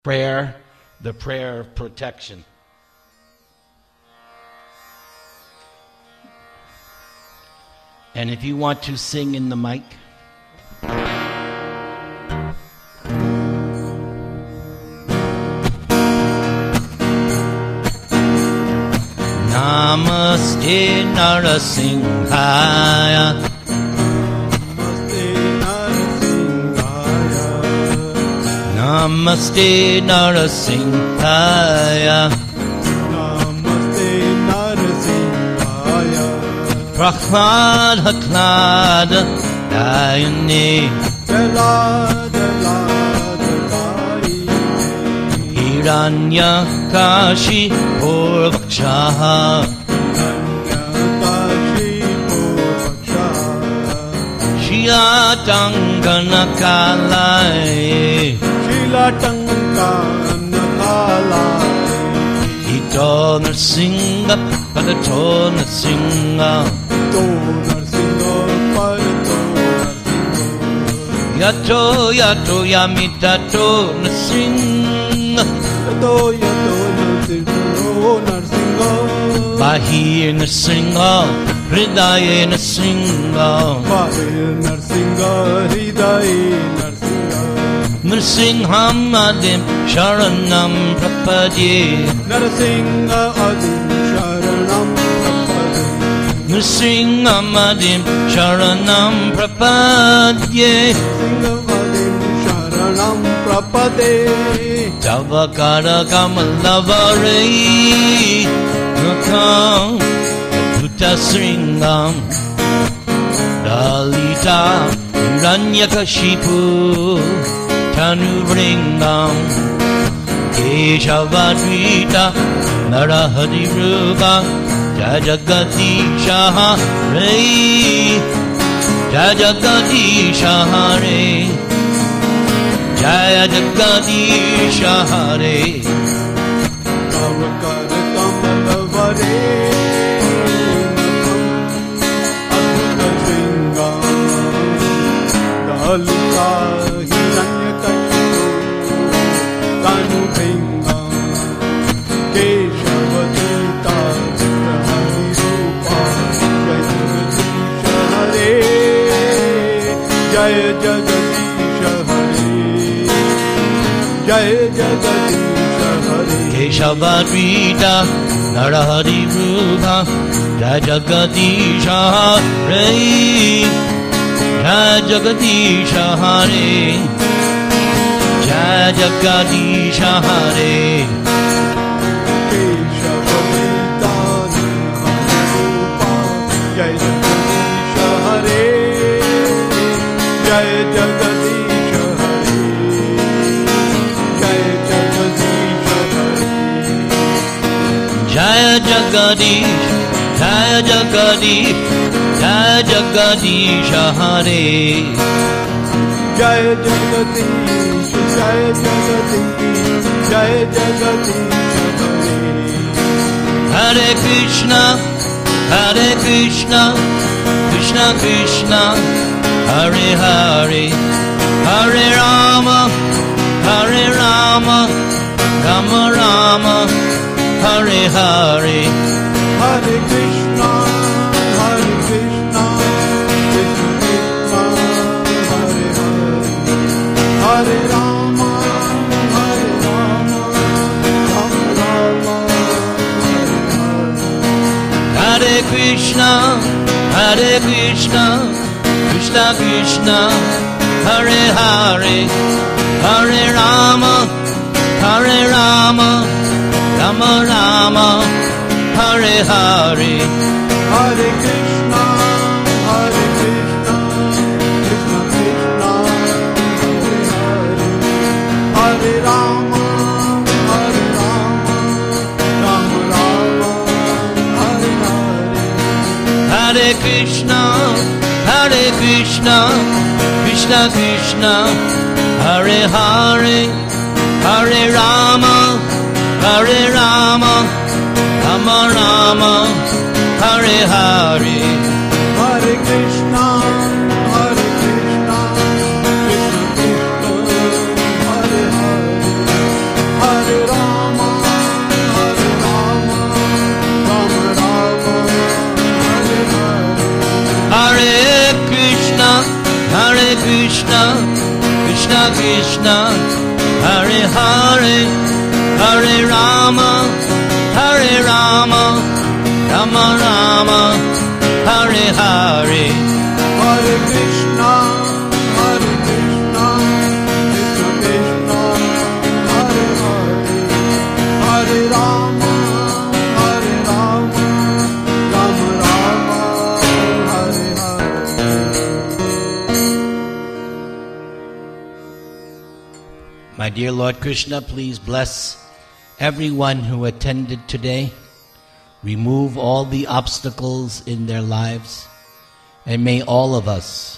prayer, the prayer of protection. And if you want to sing in the mic. Namaste Narasimhaya. Namaste Narasimhaya. Namaste Narasimhaya. Prahlad Haklad Dayane. Hiranya Kashi Purvakshaha. Shilatangana Kalai. Ito Narsinga Pagato Narsinga. Yato Yato Yamitato Narsinga. Bahir Narsinga Hridaye Narsinga. Narsingha Adim Sharanam Prapadye. Narsingha Adim Sharanam Prapadye. Narsingha Adim Sharanam Prapadye. Sharanam Prapadye. Javakara Kamalavare Nakam Adhuta Sringam Dalita Hiranyakashipu Tanuvringam Keshavadvita Narahadiruga Jajagadisha Hare Jajagadisha Hare Jaya Jagadisha Hare. Avakara Kamalavare Adhuta Sringam Dalita Hiranyakashipu Tanuvringam Keshavadvita Narahadiruga Jajagadisha Hare Jaya Jagadisha Hare Jai Jagadisha Hare. Keshavadvita Narahari Rupa Jai Jagadisha Hare. Jai Jagadisha Hare. Jai Jagadisha Hare. Keshavadvita Narahari Rupa Jai Jagadisha Hare. Jai Jagadisha Hare. Jaya Jagadish, Jaya Jagadish, Jaya Jagadisha Hare. Jaya Jagadish, Jaya Jagadish, Jaya Jagadisha Hare. Hare Krishna, Hare Krishna, Krishna Krishna, Hare Hare. Hare Rama, Hare Rama, Rama Rama, Hare Hare. Hare Krishna, Hare Krishna, Krishna Krishna, Hare Hare. Hare Rama, Hare Rama, Rama Rama, Hare Hare. Hare Krishna, Hare Krishna, Krishna Krishna, Hare Hare. Hare Rama, Hare Rama, Rama Rama, Hare Hare. Hare Krishna, Hare Krishna, Krishna Krishna, Hare Hare. Hare Rama, Hare Rama, Rama Rama, Hare Hare. Hare Krishna, Hare Krishna, Krishna Krishna, Hare Hare. Hare Rama, Hare Rama, Rama Rama, Hare Hare. Hare Krishna, Hare Krishna, Krishna Krishna, Hare Hare. Hare, Hare Rama, Hare Rama, Rama Rama, Hare Hare. Hare Krishna, Hare Krishna, Krishna Krishna, Hare Hare, Hare Rama, Hare Rama, Rama Rama, Hare Hare. My dear Lord Krishna, please bless everyone who attended today. Remove all the obstacles in their lives. And may all of us,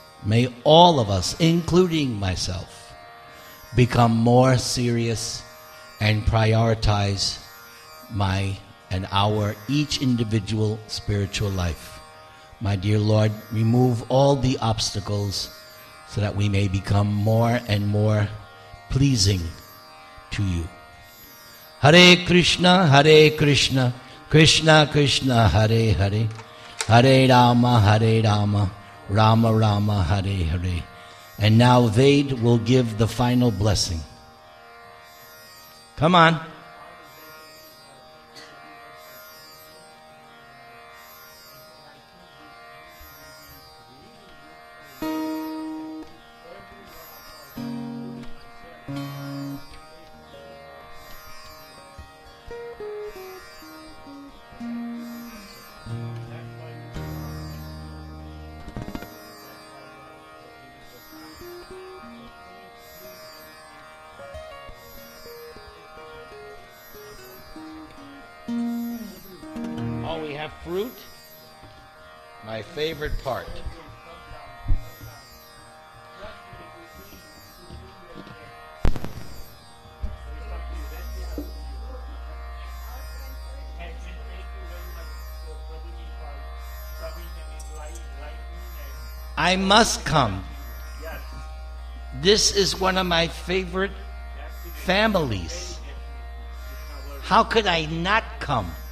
including myself, become more serious and prioritize my and our each individual spiritual life. My dear Lord, remove all the obstacles so that we may become more and more pleasing to you. Hare Krishna, Krishna Krishna, Hare Hare, Hare Rama, Rama Rama, Hare Hare. And now Ved will give the final blessing. Come on. Oh, we have fruit? My favorite part. I must come. This is one of my favorite families. How could I not come?